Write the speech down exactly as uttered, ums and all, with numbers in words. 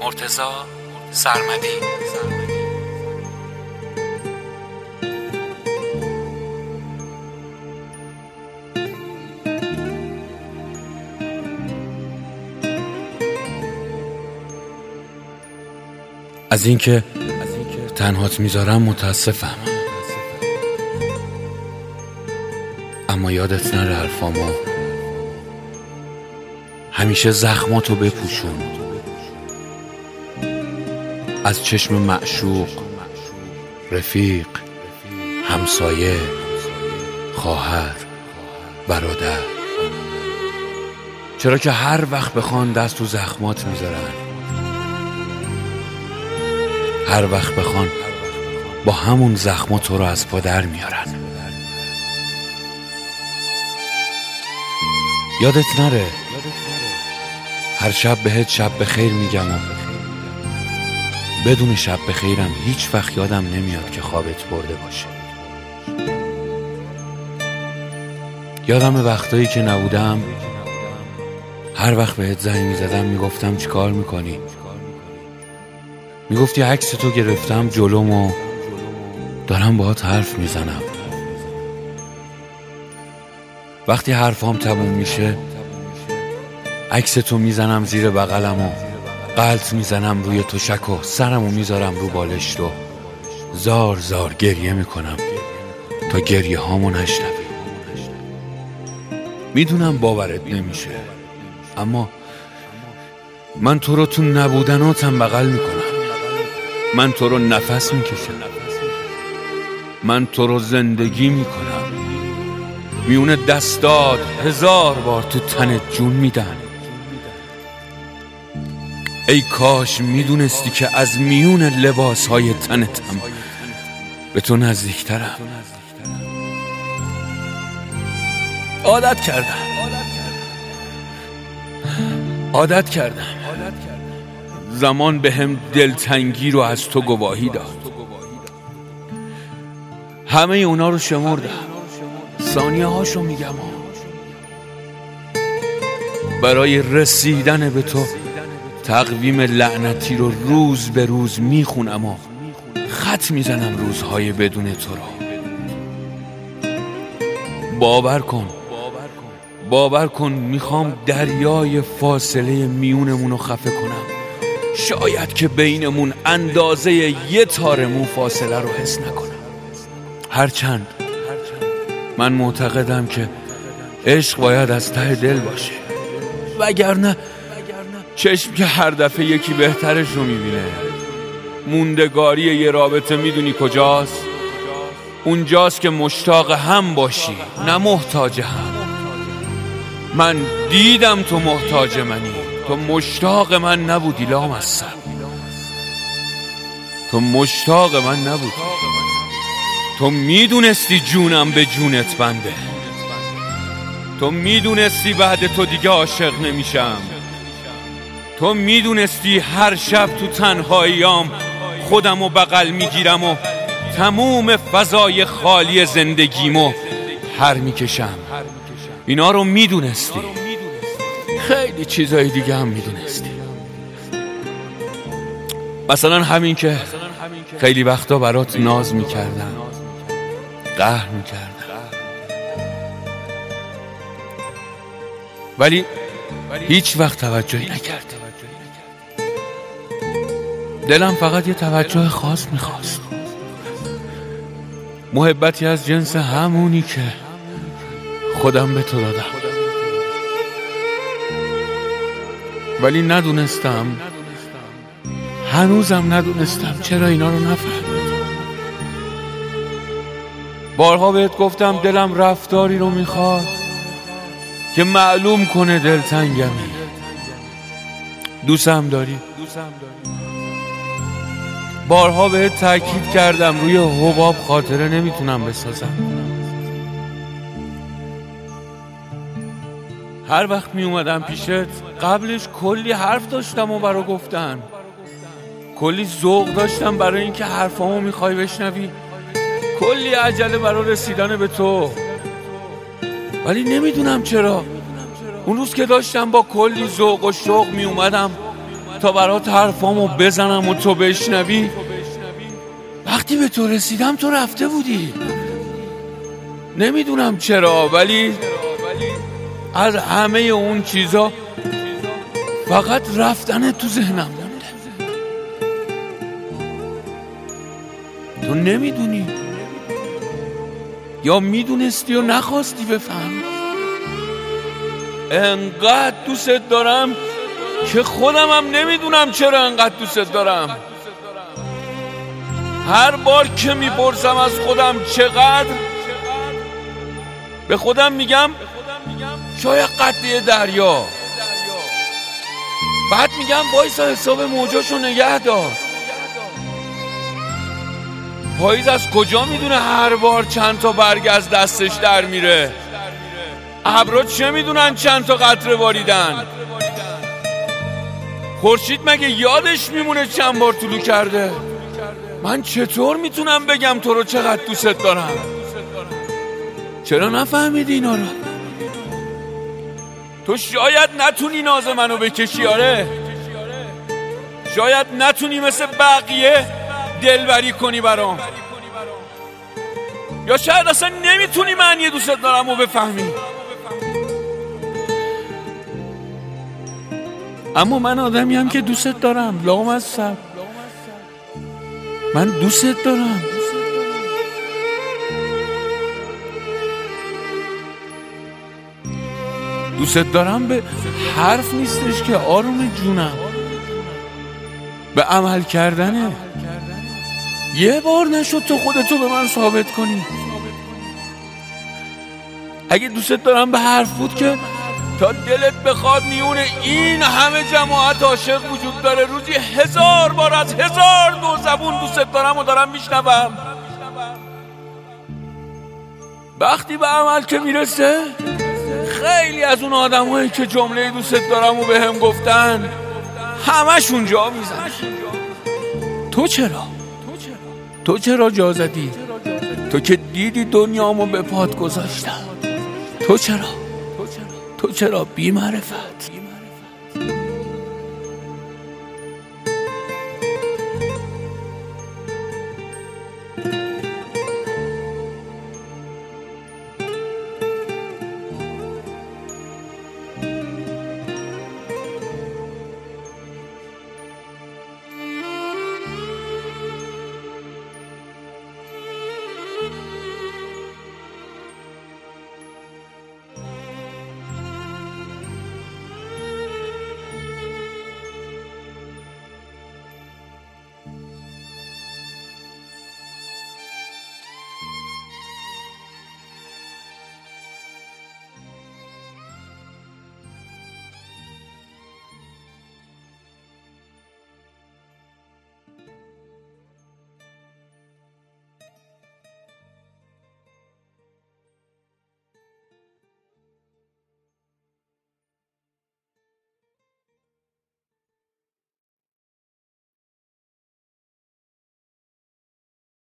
مرتضی سرمدی. از اینکه تنهات میذارم متاسفم، اما یادت نره حرفامو. همیشه زخماتو بپوشون، از چشم معشوق، رفیق، همسایه، خواهر، برادر. چرا که هر وقت بخوان دست تو زخمات میذارن، هر وقت بخوان با همون زخما تو رو از پا در میارن. یادت نره هر شب بهت شب بخیر میگم و بدون شب بخیرم هیچ وقت یادم نمیاد که خوابت برده باشه. یادم وقتایی که نبودم هر وقت بهت زنگ میزدم میگفتم چیکار میکنی؟ میگفتی عکس تو گرفتم جلوم و دارم باهات حرف میزنم. وقتی حرفام تموم میشه عکس تو میزنم زیر بغلم و قلط میزنم روی تشک و سرمو میذارم رو بالشت و زار زار گریه میکنم تا گریه هامو نشنوی. میدونم باورت نمیشه، اما من تو رو تو نبودناتم بغل میکنم. من تو رو نفس میکشم، من تو رو زندگی میکنم. میونه دستات هزار بار تو تنت جون میدن. ای کاش میدونستی که از میون لباسهای تنتم به تو نزدیکترم. عادت کردم عادت کردم زمان به هم دلتنگی رو از تو گواهی داد. همه اونا رو شمردم، ثانیه هاشو میگم. برای رسیدن به تو تقویم لعنتی رو روز به روز میخونم و خط میزنم روزهای بدون تو رو. باور کن باور کن میخوام دریای فاصله میونمون رو خفه کنم. شاید که بینمون اندازه یه تار مو فاصله رو حس نکنم. هرچند من معتقدم که عشق باید از ته دل باشه، وگرنه چشم که هر دفعه یکی بهترش رو میبینه. موندگاری یه رابطه میدونی کجاست؟ اونجاست که مشتاق هم باشی نه محتاج هم. من دیدم تو محتاج منی، تو مشتاق من نبودی لامصب. تو مشتاق من نبودی، تو میدونستی جونم به جونت بنده. تو میدونستی بعد تو دیگه عاشق نمیشم. تو میدونستی هر شب تو تنهاییام خودم رو بغل میگیرم و تموم فضای خالی زندگیمو هر میکشم. اینا رو میدونستی، خیلی چیزای دیگه هم میدونستی. مثلا همین که خیلی وقتا برات ناز میکردم، قهر میکردم، ولی هیچ وقت توجهی نکردی. دلم فقط یه توجه خاص میخواست، محبتی از جنس همونی که خودم به تو دادم. ولی ندونستم، هنوزم ندونستم چرا اینا رو نفهمیدم. بارها بهت گفتم دلم رفتاری رو میخواد که معلوم کنه دلتنگمی. دوستم داری؟ بارها بهت تاکید کردم روی حباب خاطره نمیتونم بسازم. هر وقت می اومدم پیشت قبلش کلی حرف داشتم و برا گفتن، کلی ذوق داشتم برای اینکه حرفامو میخوای بشنوی، کلی عجله برای رسیدن به تو. ولی نمیدونم چرا اون روز که داشتم با کلی ذوق و شوق می اومدم تا برات حرفامو بزنم و تو بشنوی. وقتی به تو رسیدم تو رفته بودی. نمیدونم چرا، ولی از همه اون چیزا فقط رفتن تو ذهنم مونده. تو نمیدونی یا میدونستی و نخواستی بفهمی. انقدر دوست دارم که خودم هم نمیدونم چرا انقدر دوست دارم. هر بار که میپرسم از خودم چقدر، به خودم میگم شاید قد دریا. بعد میگم وایسا حساب موجاشو نگه دار. پاییز از کجا میدونه هر بار چند تا برگ از دستش در میره؟ ابرا چه میدونن چند تا قطره باریدن؟ خورشید مگه یادش میمونه چند بار طلوع کرده؟ من چطور میتونم بگم تو رو چقدر دوست دارم؟ چرا نفهمیدی اینا رو؟ تو شاید نتونی ناز منو بکشی، آره، شاید نتونی مثل بقیه دلبری کنی برام، یا شاید اصلا نمیتونی معنی دوست دارم رو بفهمی. اما من آدمیم که دوست دارم. لامصب من دوست دارم. دوست دارم به حرف نیستش که آروم جونم، به عمل کردنه. یه بار نشد تو خودتو به من ثابت کنی. اگه دوست دارم به حرف بود که تا دلت بخواد میونه این همه جماعت عاشق وجود داره، روزی هزار بار از هزار دو زبون دوست دارم و دارم میشنوم. وقتی به عمل که میرسه، خیلی از اون آدم هایی که جمله دوست دارم و به هم گفتن همشون جا میزنن. تو چرا؟ تو چرا جا زدی؟ تو که دیدی دنیامو به پات گذاشتم. تو چرا؟ تو چرا بی معرفت؟